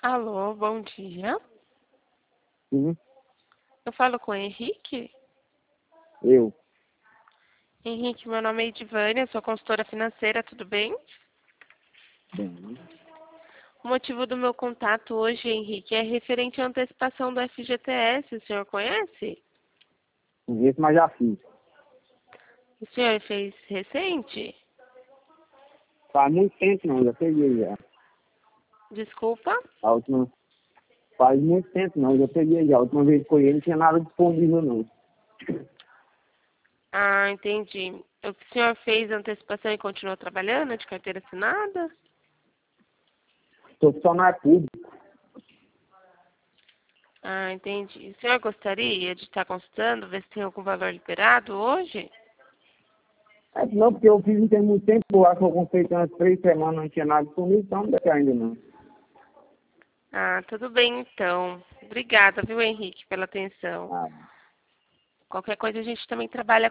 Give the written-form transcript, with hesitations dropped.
Alô, bom dia. Sim, Eu falo com o Henrique. eu. Henrique, meu nome é Edivânia, sou consultora financeira, tudo bem? Bem, O motivo do meu contato hoje, Henrique, é referente à antecipação do FGTS. O senhor conhece? conheço, mas já fiz. O senhor fez recente? Faz muito tempo não, já peguei já. Desculpa? A última, faz muito tempo não, já peguei já. A última vez que foi ele, não tinha nada disponível não. Ah, entendi. O senhor fez antecipação e continuou trabalhando de carteira assinada? Sou funcionário público. Ah, entendi. O senhor gostaria de estar consultando, ver se tem algum valor liberado hoje? É, não, porque eu fiz não tem muito tempo, eu acho que eu comprei umas 3 semanas, não tinha nada disponível, então não dá pra ainda não. Ah, tudo bem então. Obrigada, viu, Henrique, pela atenção. Ah, Qualquer coisa a gente também trabalha